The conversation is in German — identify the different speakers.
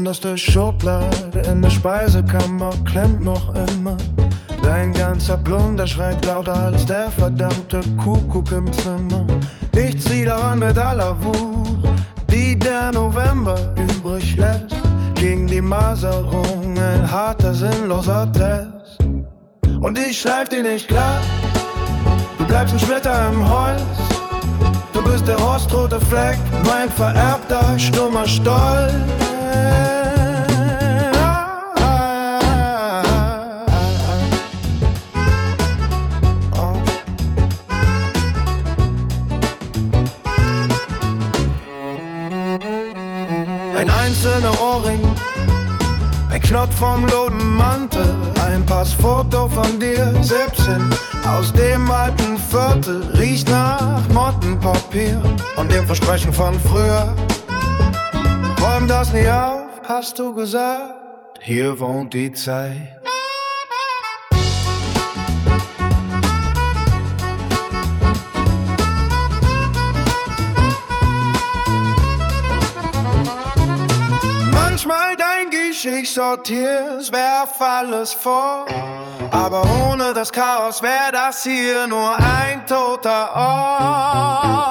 Speaker 1: unterste Schublade in der Speisekammer klemmt noch immer. Dein ganzer Plunder schreit lauter als der verdammte Kuckuck im Zimmer. Ich zieh daran mit aller Wut, die der November übrig lässt. Gegen die Maserung ein harter, sinnloser Test. Und ich schleif dir nicht glatt, du bleibst ein Splitter im Holz. Du bist der rostrote Fleck, mein vererbter, stummer Stolz. Ein einzelner Ohrring, ein Knopf vom Lodenmantel, ein Passfoto von dir, 17, aus dem alten Viertel, riecht nach Mottenpapier und dem Versprechen von früher. Räum das nie auf, hast du gesagt, hier wohnt die Zeit. Manchmal denk ich sortier's, werf alles vor. Aber ohne das Chaos wär das hier nur ein toter Ort.